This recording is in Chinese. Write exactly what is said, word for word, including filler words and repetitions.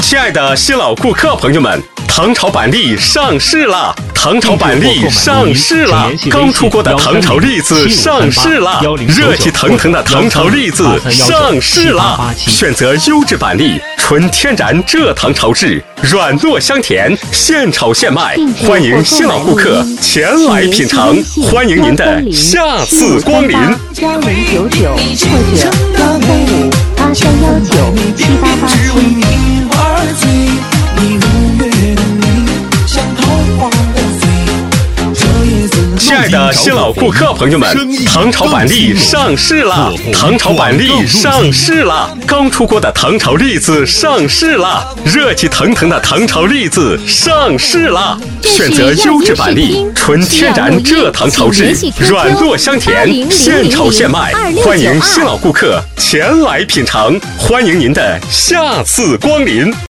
亲爱的新老顾客朋友们，唐朝板栗上市啦！唐朝板栗上市啦！刚出锅的唐朝栗子上市啦！热气腾腾的唐朝栗子上市啦！选择优质板栗，纯天然蔗糖炒制，软糯香甜，现炒现卖。欢迎新老顾客前来品尝，欢迎您的下次光临。 幺零九九或者幺三五八三幺九七八八七。 亲爱的新老顾客朋友们，唐朝板栗上市啦！唐朝板栗上市啦！刚出锅的唐朝栗子上市啦！热气腾腾的唐朝栗子上市啦！选择优质板栗，纯天然蔗糖炒制，软糯香甜，现炒现卖。欢迎新老顾客前来品尝，欢迎您的下次光临。